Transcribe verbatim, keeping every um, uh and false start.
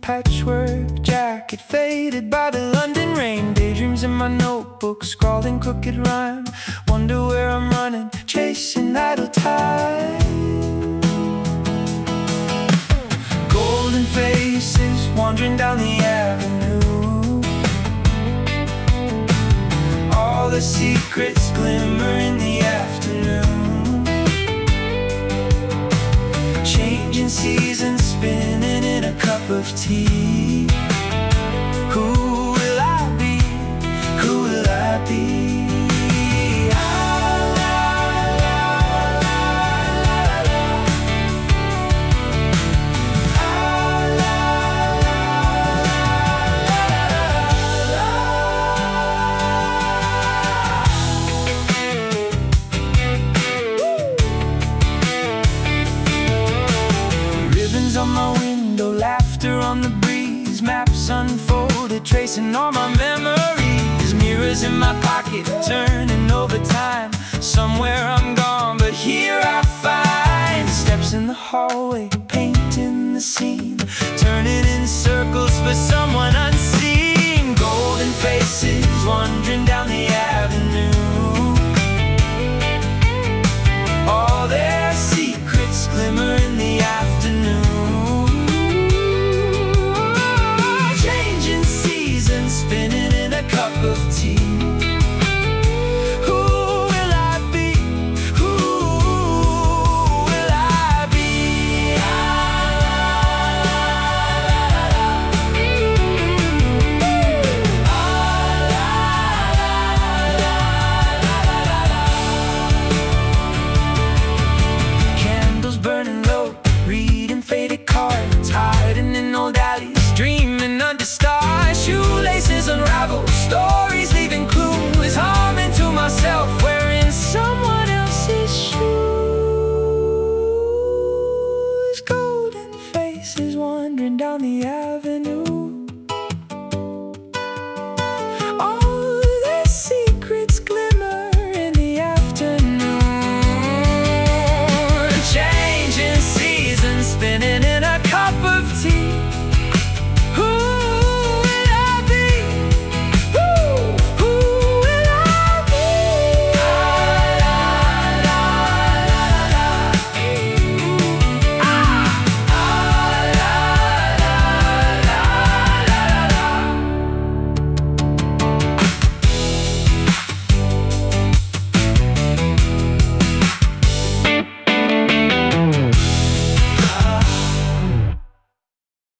patchwork jacket faded by the London rain. Daydreams in my notebook, scrawling crooked rhyme. Wonder where I'm running, chasing idle time. Golden faces wandering down the avenue. All the secrets glimmer in the afternoon. Changing seasons, spinning in a cup of tea. Who will I be? Who will I be? On my window, laughter on the breeze, maps unfolded, tracing all my memories. Mirrors in my pocket, turning over time. Somewhere I'm gone, but here I find steps in the hallway, painting the scene, turning in circles for someone unseen. Golden faces wandering down the avenue. All their secrets glimmer in the afternoon. Spinning in a cup of tea. Who will I be? Who will I be? Candles burning low, reading faded cards, hiding in old alleys, dreaming under stars. Shoelaces unravel, stories leaving clues, humming to myself, wearing someone else's shoes. Golden faces wandering down the avenue.